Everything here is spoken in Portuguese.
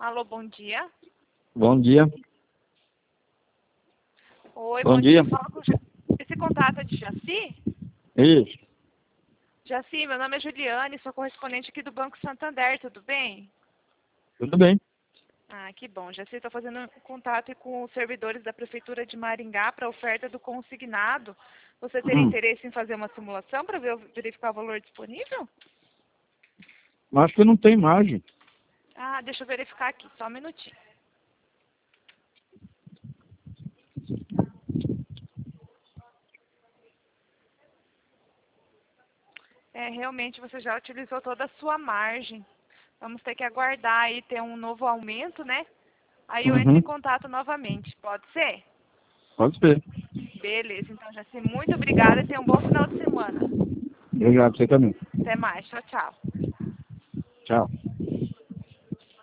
Alô, bom dia. Bom dia. Oi, Bom dia. Fala com esse contato é de Jaci? Isso. Jaci, meu nome é Juliane, sou correspondente aqui do Banco Santander, tudo bem? Tudo bem. Ah, que bom. Jaci, estou fazendo contato com os servidores da Prefeitura de Maringá para a oferta do consignado. Você teria interesse em fazer uma simulação para verificar o valor disponível? Acho que não tem imagem. Ah, deixa eu verificar aqui, só um minutinho. Realmente você já utilizou toda a sua margem. Vamos ter que aguardar aí ter um novo aumento, né? Aí eu entro em contato novamente, pode ser? Pode ser. Beleza, então, Jaci, muito obrigada e tenha um bom final de semana. Obrigado, você também. Até mais, tchau, tchau. Tchau.